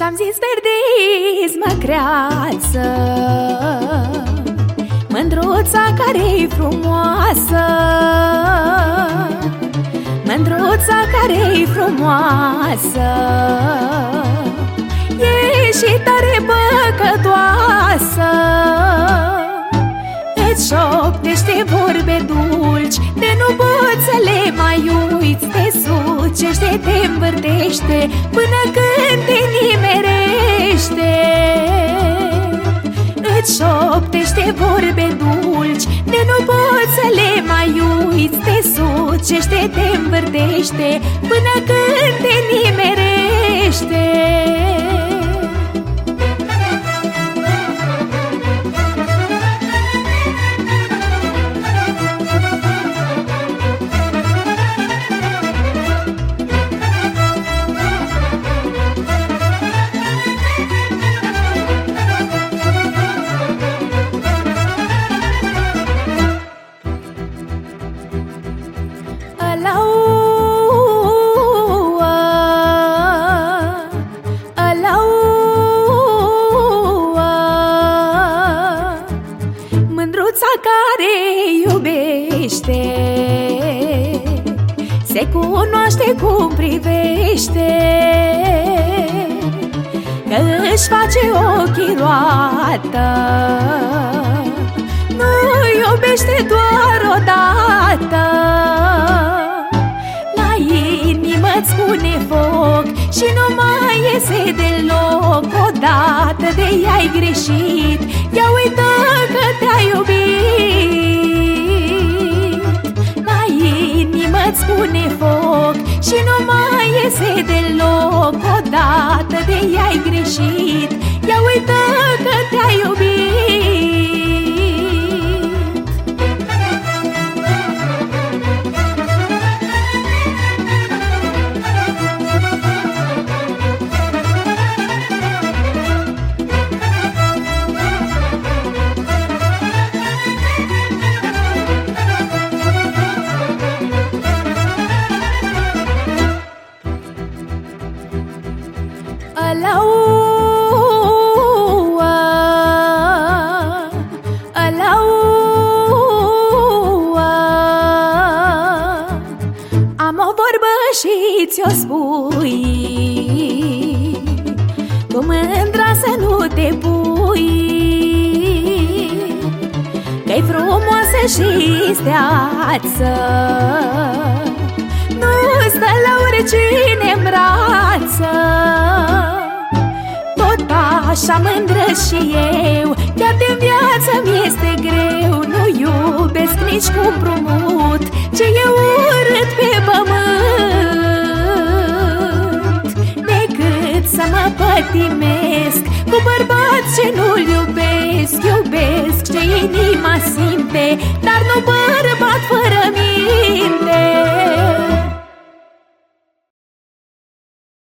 Și-am zis verdeis mă creață, mândruța care-i frumoasă, mândruța care-i frumoasă, e și tare păcătoasă. Îți șoptește vorbe dulci, de nu poți să le mai uiți. Te sucește, te învârtește, până când te nimerește. Îți șoptește vorbe dulci, de nu poți să le mai uiți. Te sucește, te învârtește, până când te nimerește. Mândruța care iubește se cunoaște cum privește, că își face ochii roată. Nu iubește doar odată, la inimă-ți pune foc și nu mai iese deloc. Odată de ea-ai greșit, ea uită că te-a iubit. La inimă-ți pune foc și nu mai iese deloc. Odată de ea-ai greșit, ea uită că te-a iubit. Am o vorbă și ți-o spui, cu mândra să nu te pui, că-i frumoasă și steață, nu stă la oricine în brață. Tot așa mândră și eu, chiar de-n viață mi-este greu. Nu iubesc nici cu împrumut ce e urât pe pământ, decât să mă pătimesc cu bărbați ce nu-l iubesc. Iubesc ce inima simte, dar nu bărbat fără minte.